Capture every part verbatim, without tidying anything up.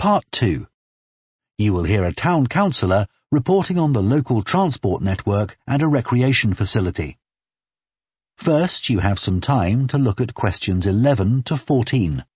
Part two. You will hear a town councillor reporting on the local transport network and a recreation facility. First, you have some time to look at questions eleven to fourteen.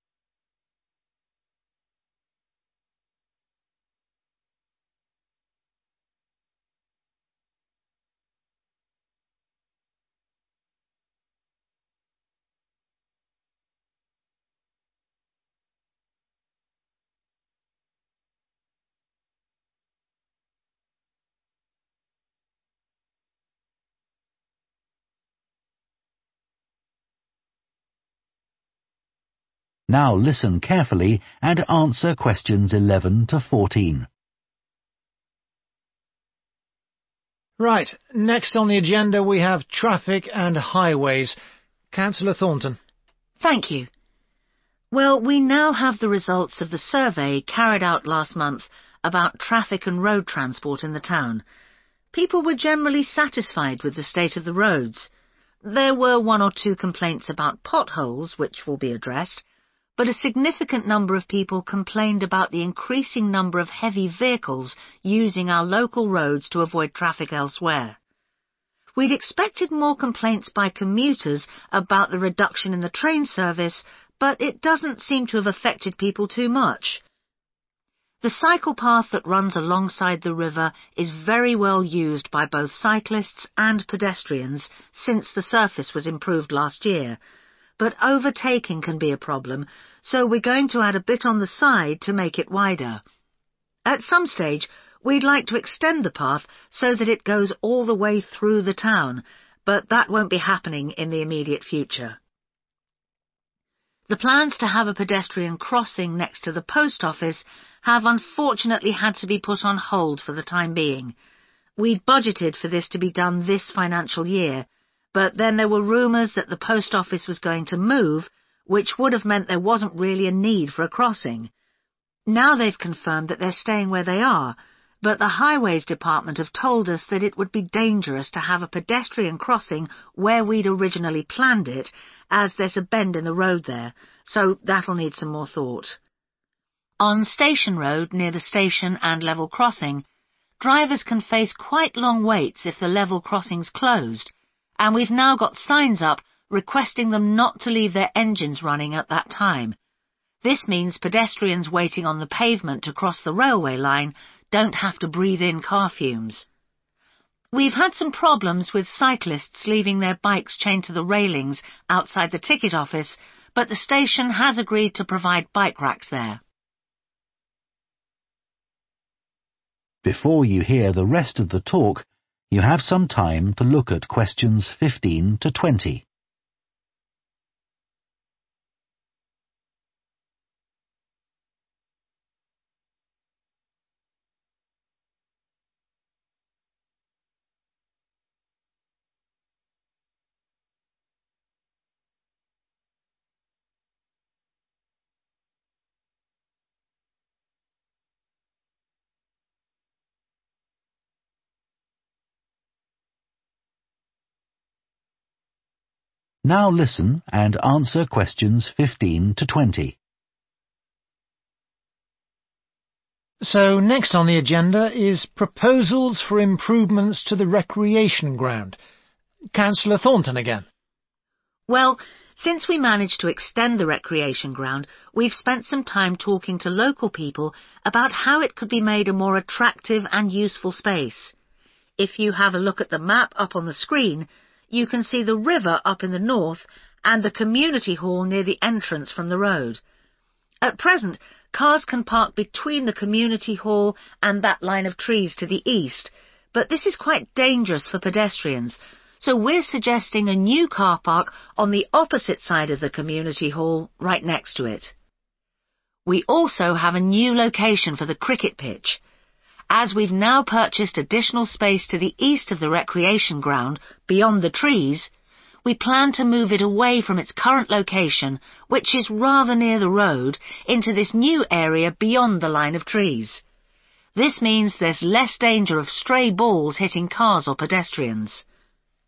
Now listen carefully and answer questions eleven to fourteen. Right, next on the agenda we have traffic and highways. Councillor Thornton. Thank you. Well, we now have the results of the survey carried out last month about traffic and road transport in the town. People were generally satisfied with the state of the roads. There were one or two complaints about potholes, which will be addressed, but a significant number of people complained about the increasing number of heavy vehicles using our local roads to avoid traffic elsewhere. We'd expected more complaints by commuters about the reduction in the train service, but it doesn't seem to have affected people too much. The cycle path that runs alongside the river is very well used by both cyclists and pedestrians since the surface was improved last year, but overtaking can be a problem, so we're going to add a bit on the side to make it wider. At some stage, we'd like to extend the path so that it goes all the way through the town, but that won't be happening in the immediate future. The plans to have a pedestrian crossing next to the post office have unfortunately had to be put on hold for the time being. We'd budgeted for this to be done this financial year, but then there were rumours that the post office was going to move, which would have meant there wasn't really a need for a crossing. Now they've confirmed that they're staying where they are, but the Highways Department have told us that it would be dangerous to have a pedestrian crossing where we'd originally planned it, as there's a bend in the road there, so that'll need some more thought. On Station Road, near the station and level crossing, drivers can face quite long waits if the level crossing's closed, and we've now got signs up requesting them not to leave their engines running at that time. This means pedestrians waiting on the pavement to cross the railway line don't have to breathe in car fumes. We've had some problems with cyclists leaving their bikes chained to the railings outside the ticket office, but the station has agreed to provide bike racks there. Before you hear the rest of the talk, you have some time to look at questions fifteen to twenty. Now listen and answer questions fifteen to twenty. So next on the agenda is proposals for improvements to the recreation ground. Councillor Thornton again. Well, since we managed to extend the recreation ground, we've spent some time talking to local people about how it could be made a more attractive and useful space. If you have a look at the map up on the screen, you can see the river up in the north and the community hall near the entrance from the road. At present, cars can park between the community hall and that line of trees to the east, but this is quite dangerous for pedestrians, so we're suggesting a new car park on the opposite side of the community hall, right next to it. We also have a new location for the cricket pitch. As we've now purchased additional space to the east of the recreation ground, beyond the trees, we plan to move it away from its current location, which is rather near the road, into this new area beyond the line of trees. This means there's less danger of stray balls hitting cars or pedestrians.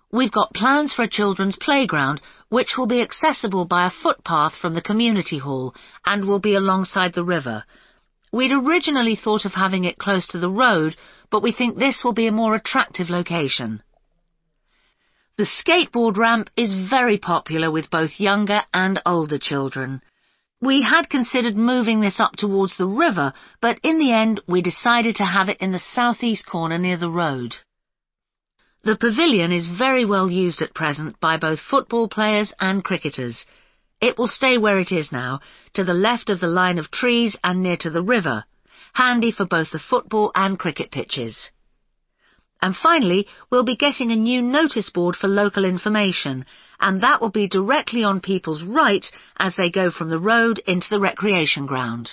We've got plans for a children's playground which will be accessible by a footpath from the community hall and will be alongside the river. We'd originally thought of having it close to the road, but we think this will be a more attractive location. The skateboard ramp is very popular with both younger and older children. We had considered moving this up towards the river, but in the end we decided to have it in the southeast corner near the road. The pavilion is very well used at present by both football players and cricketers. It will stay where it is now, to the left of the line of trees and near to the river, handy for both the football and cricket pitches. And finally, we'll be getting a new notice board for local information, and that will be directly on people's right as they go from the road into the recreation ground.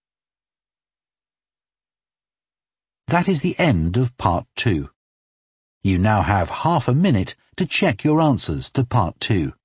That is the end of part two. You now have half a minute to check your answers to part two.